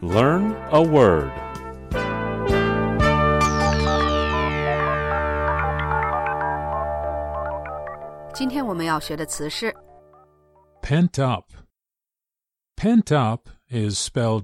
Learn a word. 今天我们要学的词是 Pent up. Pent up is spelled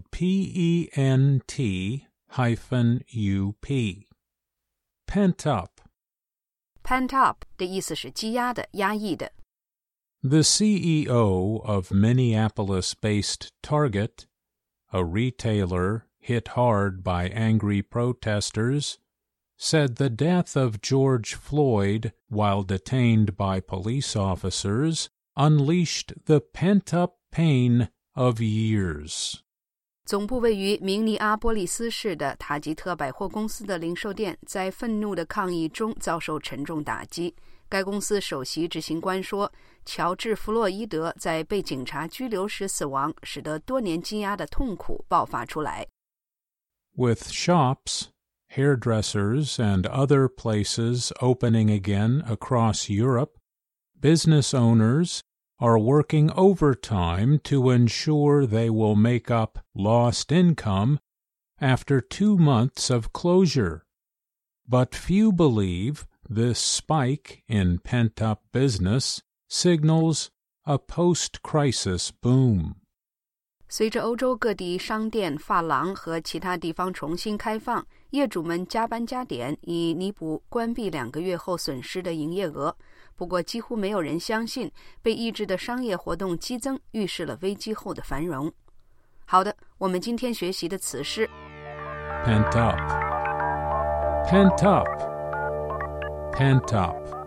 P-E-N-T-U-P. Pent up. pent up 的意思是积压的、压抑的。 The CEO of Minneapolis-based Target, a retailer hit hard by angry protesters, said the death of George Floyd while detained by police officers unleashed the pent-up pain of years. 总部位于明尼阿波利斯市的塔吉特百货公司的零售店在愤怒的抗议中遭受沉重打击。该公司首席执行官说，乔治·弗洛伊德在被警察拘留时死亡，使得多年积压的痛苦爆发出来。 With shops, hairdressers, and other places opening again across Europe, business owners are working overtime to ensure they will make up lost income after 2 months of closure. But few believe this spike in pent-up business signals a post-crisis boom. 随着欧洲各地商店、发廊和其他地方重新开放，业主们加班加点，以弥补关闭2个月后损失的营业额。不过几乎没有人相信被抑制的商业活动激增预示了危机后的繁荣。好的，我们今天学习的词是 Pent up. Pent up. Pent up.